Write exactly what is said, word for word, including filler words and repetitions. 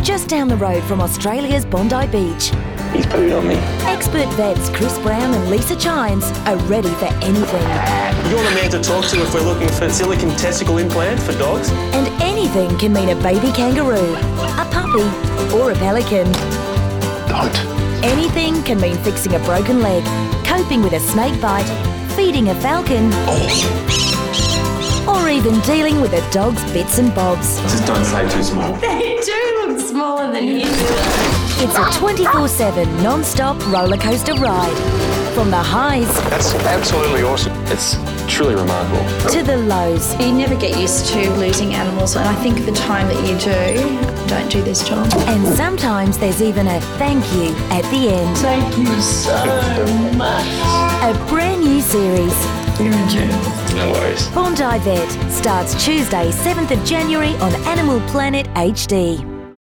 just down the road from Australia's Bondi Beach. He's pooed on me. Expert vets Chris Brown and Lisa Chines are ready for anything. You're the man to talk to if we're looking for a silicone testicle implant for dogs. And anything can mean a baby kangaroo, a puppy, or a pelican. Don't. Anything can mean fixing a broken leg, coping with a snake bite, feeding a falcon, or even dealing with a dog's bits and bobs. Just don't say too small. They do look smaller than you do. It's a twenty-four seven non-stop roller coaster ride. From the highs That's absolutely awesome. It's truly remarkable. to the lows. You never get used to losing animals, and I think the time that you do, don't do this job. And sometimes there's even a thank you at the end. Thank you so much. A brand new series, No worries. Bondi Vet, starts Tuesday, seventh of January on Animal Planet H D.